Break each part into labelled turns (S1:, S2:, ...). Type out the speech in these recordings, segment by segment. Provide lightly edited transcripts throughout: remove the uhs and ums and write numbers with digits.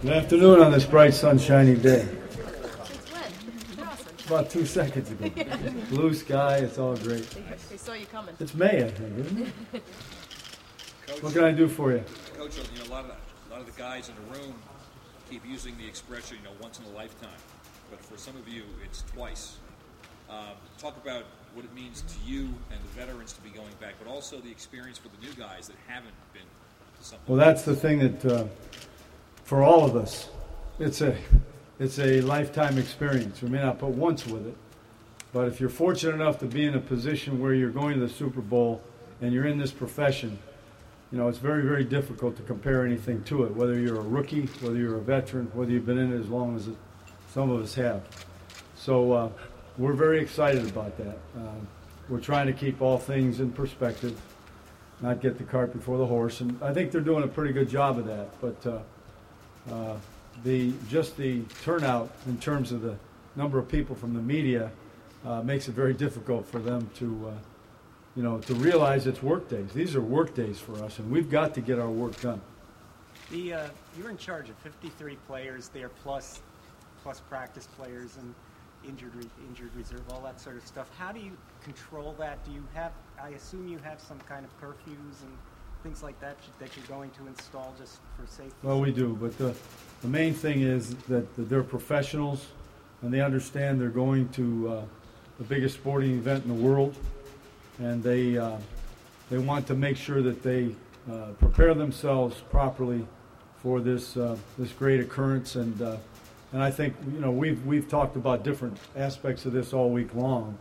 S1: Good afternoon on this bright, sunshiny day.
S2: It's when? Awesome.
S1: About 2 seconds ago. Blue sky, it's all great.
S2: They saw you coming.
S1: It's May, I think, isn't it?
S3: Coach,
S1: What can I do for you?
S3: Coach, a lot of the guys in the room keep using the expression, once in a lifetime. But for some of you, it's twice. Talk about what it means to you and the veterans to be going back, but also the experience for the new guys that haven't been to something.
S1: Well, that's the thing that, for all of us, it's a lifetime experience. We may not put once with it, but if you're fortunate enough to be in a position where you're going to the Super Bowl and you're in this profession, it's very, very difficult to compare anything to it, whether you're a rookie, whether you're a veteran, whether you've been in it as long as some of us have. So we're very excited about that. We're trying to keep all things in perspective, not get the cart before the horse, and I think they're doing a pretty good job of that. But the turnout in terms of the number of people from the media makes it very difficult for them to realize it's work days. These are work days for us, and we've got to get our work done.
S4: You're in charge of 53 players there, plus practice players and injured reserve, all that sort of stuff. How do you control that? Do you have? I assume you have some kind of curfews and things like that you're going to install just for safety.
S1: Well, we do, but the main thing is that they're professionals, and they understand they're going to the biggest sporting event in the world. And they want to make sure that they prepare themselves properly for this great occurrence. And I think we've talked about different aspects of this all week long.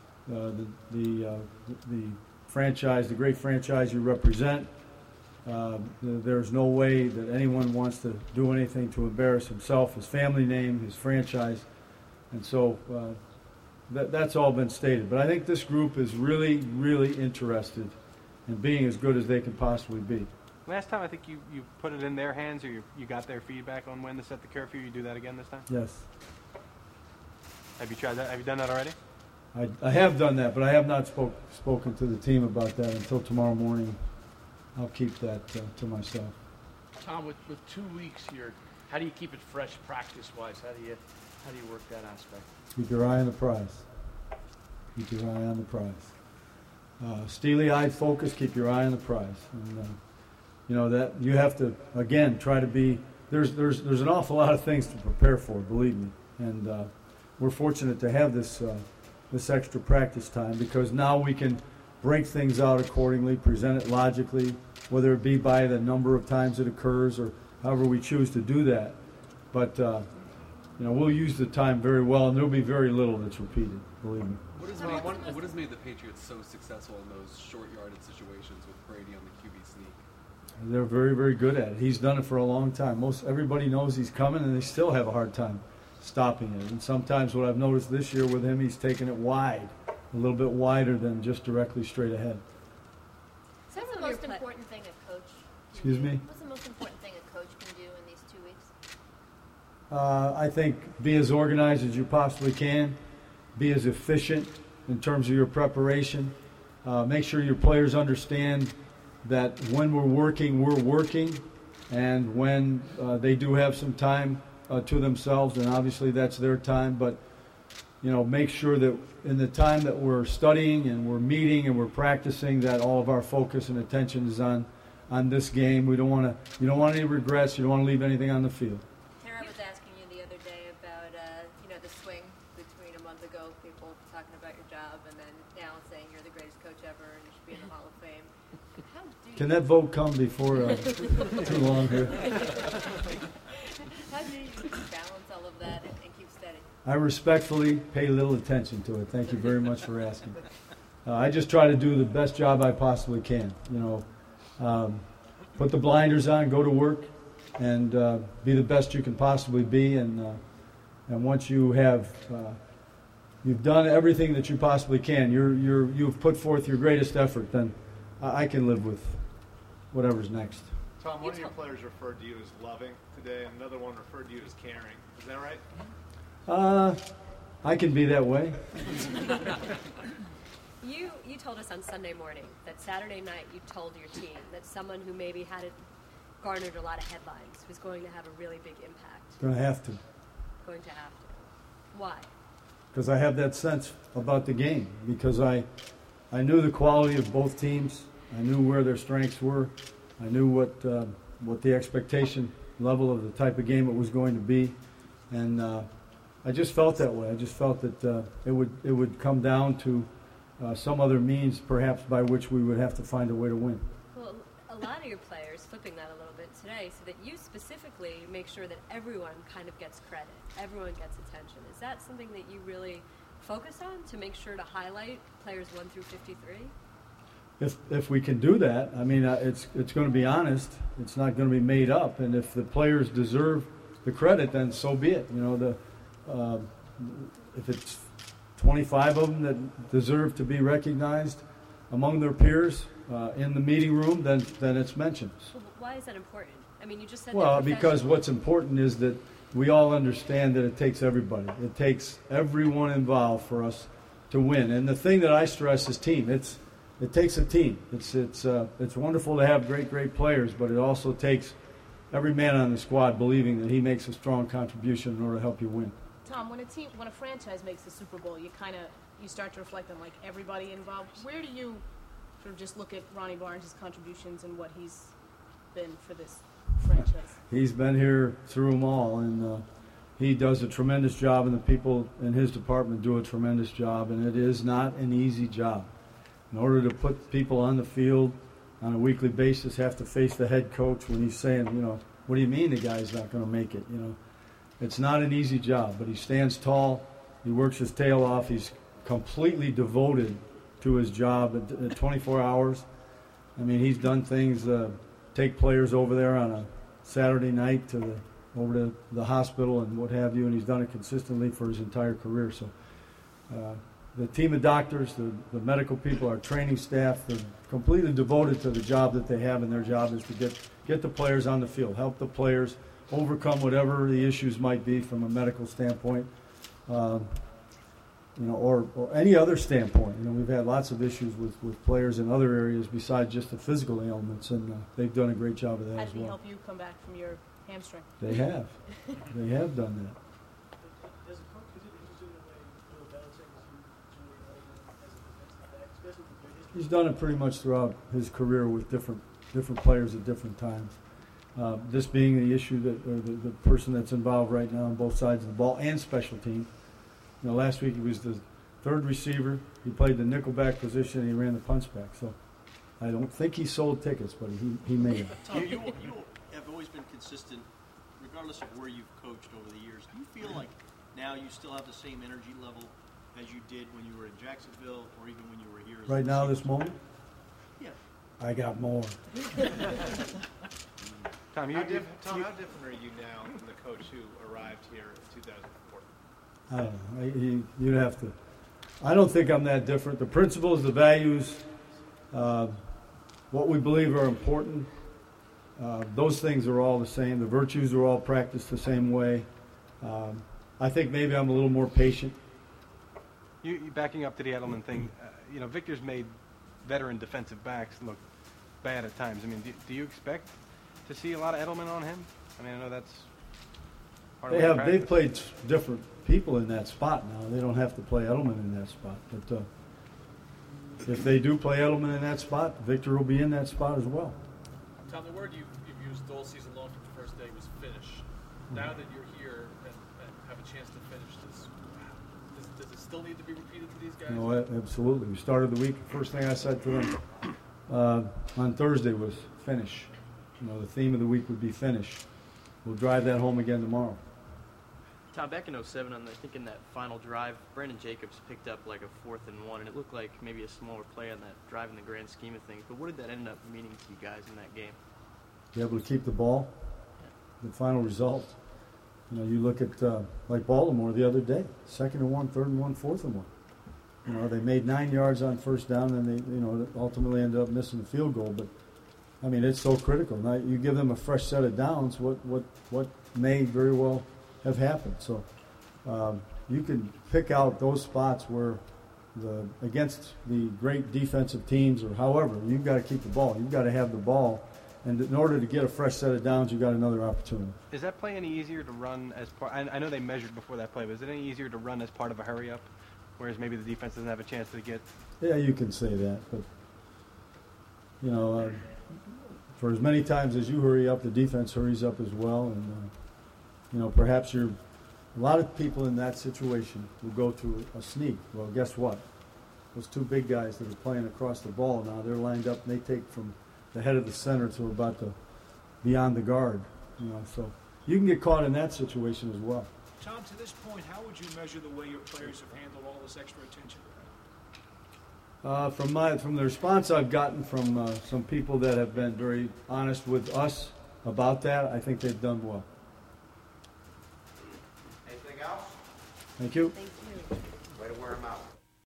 S1: The franchise, the great franchise you represent. There's no way that anyone wants to do anything to embarrass himself, his family name, his franchise, and so. That's all been stated. But I think this group is really, really interested in being as good as they can possibly be.
S5: Last time I think you put it in their hands, or you got their feedback on when to set the curfew. You do that again this time?
S1: Yes.
S5: Have you tried that? Have you done that already?
S1: I have done that, but I have not spoken to the team about that until tomorrow morning. I'll keep that to myself.
S6: Tom, with 2 weeks here, how do you keep it fresh practice-wise? How do you work that aspect?
S1: Keep your eye on the prize. Keep your eye on the prize. Steely-eyed focus. Keep your eye on the prize. And that you have to again try to be. There's an awful lot of things to prepare for. Believe me. And we're fortunate to have this extra practice time because now we can break things out accordingly, present it logically, whether it be by the number of times it occurs or however we choose to do that. But we'll use the time very well, and there'll be very little that's repeated, believe me.
S7: What has made the Patriots so successful in those short-yarded situations with Brady on the QB sneak?
S1: They're very, very good at it. He's done it for a long time. Everybody knows he's coming, and they still have a hard time stopping it. And sometimes what I've noticed this year with him, he's taken it wide, a little bit wider than just directly straight ahead.
S2: So what's the most important thing a coach
S1: Excuse me?
S2: What's the most important thing a coach can do in these 2 weeks?
S1: I think be as organized as you possibly can. Be as efficient in terms of your preparation. Make sure your players understand that when we're working, and when they do have some time to themselves, and obviously that's their time, but make sure that in the time that we're studying and we're meeting and we're practicing, that all of our focus and attention is on this game. You don't want any regrets. You don't want to leave anything on the field.
S2: Tara was asking you the other day about the swing between a month ago, people talking about your job, and then now saying you're the greatest coach ever and you should be in the Hall of Fame.
S1: Can that vote come before too long here?
S2: How do you balance all of that and keep steady?
S1: I respectfully pay little attention to it. Thank you very much for asking. I just try to do the best job I possibly can. Put the blinders on, go to work, and be the best you can possibly be. And once you have you've done everything that you possibly can, you've put forth your greatest effort, then I can live with whatever's next.
S8: Tom, one of your players referred to you as loving today, and another one referred to you as caring. Is that right?
S1: I can be that way.
S9: You told us on Sunday morning that Saturday night you told your team that someone who maybe had it
S2: garnered a lot of headlines, who's going to have a really big impact?
S1: Going to have to.
S2: Going to have to. Why?
S1: Because I have that sense about the game. Because I knew the quality of both teams. I knew where their strengths were. I knew what the expectation level of the type of game it was going to be, and I just felt that way. I just felt that it would come down to some other means, perhaps, by which we would have to find a way to win.
S2: Well, a lot of your players, flipping that a little bit today, so that you specifically make sure that everyone kind of gets credit, everyone gets attention. Is that something that you really focus on, to make sure to highlight players 1 through 53?
S1: If we can do that, I mean, it's going to be honest. It's not going to be made up. And if the players deserve the credit, then so be it. You know, if it's 25 of them that deserve to be recognized among their peers in the meeting room, then it's mentioned.
S2: Well, why is that important? I mean, you just said.
S1: Well, because what's important is that we all understand that it takes everybody. It takes everyone involved for us to win. And the thing that I stress is team. It takes a team. It's wonderful to have great players, but it also takes every man on the squad believing that he makes a strong contribution in order to help you win.
S9: Tom, when a franchise makes the Super Bowl, you start to reflect on like everybody involved. Where do you sort of just look at Ronnie Barnes' contributions and what he's been for this franchise?
S1: He's been here through them all, and he does a tremendous job, and the people in his department do a tremendous job, and it is not an easy job. In order to put people on the field on a weekly basis, have to face the head coach when he's saying, you know, what do you mean the guy's not going to make it? You know, it's not an easy job, but he stands tall. He works his tail off. He's completely devoted to his job at 24 hours. I mean, he's done things, take players over there on a Saturday night over to the hospital and what have you, and he's done it consistently for his entire career. So the team of doctors, the medical people, our training staff, they're completely devoted to the job that they have, and their job is to get the players on the field, help the players overcome whatever the issues might be from a medical standpoint, or any other standpoint. You know, we've had lots of issues with players in other areas besides just the physical ailments, and they've done a great job of that as well.
S9: How did he help you come back from your hamstring?
S1: They have. They have done that. He's done it pretty much throughout his career with different players at different times. This being the issue or the person that's involved right now on both sides of the ball and special team. You know, last week he was the third receiver. He played the nickelback position, and he ran the punch back. So I don't think he sold tickets, but he may have.
S10: Tom, you have always been consistent, regardless of where you've coached over the years. Do you feel like now you still have the same energy level as you did when you were in Jacksonville or even when you were here?
S1: Right now, this moment?
S10: Yeah.
S1: I got more.
S8: Tom, how different are you now from the coach who arrived here in 2004?
S1: I don't know. You'd have to. I don't think I'm that different. The principles, the values, what we believe are important, those things are all the same. The virtues are all practiced the same way. I think maybe I'm a little more patient.
S5: You backing up to the Edelman thing, Victor's made veteran defensive backs look bad at times. I mean, do you expect to see a lot of Edelman on him? I mean, I know that's part of practice.
S1: They've played different people in that spot now. They don't have to play Edelman in that spot. But if they do play Edelman in that spot, Victor will be in that spot as well.
S11: Tom, the word you've used all season long from the first day was finish. Now that you're here and have a chance to finish this, does it still need to be repeated to these guys?
S1: No, absolutely. We started the week. First thing I said to them on Thursday was finish. The theme of the week would be finish. We'll drive that home again tomorrow.
S12: Tom, back in 2007, I think in that final drive, Brandon Jacobs picked up like a 4th and 1, and it looked like maybe a smaller play on that drive in the grand scheme of things. But what did that end up meaning to you guys in that game?
S1: Be able to keep the ball. The final result. You look at like Baltimore the other day, 2nd and 1, 3rd and 1, 4th and 1. They made 9 yards on first down, and they ultimately ended up missing the field goal. But I mean, it's so critical. Now you give them a fresh set of downs. What may very well have happened. So you can pick out those spots where against the great defensive teams or however, you've got to keep the ball. You've got to have the ball And in order to get a fresh set of downs, you got another opportunity.
S5: Is that play any easier to run as part? I know they measured before that play, but is it any easier to run as part of a hurry up, whereas maybe the defense doesn't have a chance to get?
S1: Yeah, you can say that, but you know, for as many times as you hurry up, the defense hurries up as well, and you know, perhaps a lot of people in that situation will go to a sneak. Well, guess what? Those two big guys that are playing across the ball now, they're lined up and they take from the head of the center to about the beyond the guard. You know, so you can get caught in that situation as well.
S13: Tom, to this point, how would you measure the way your players have handled all this extra attention?
S1: From the response I've gotten from some people that have been very honest with us about that, I think they've done well.
S14: Anything else?
S1: Thank you.
S2: Thank you.
S14: Way to wear them out.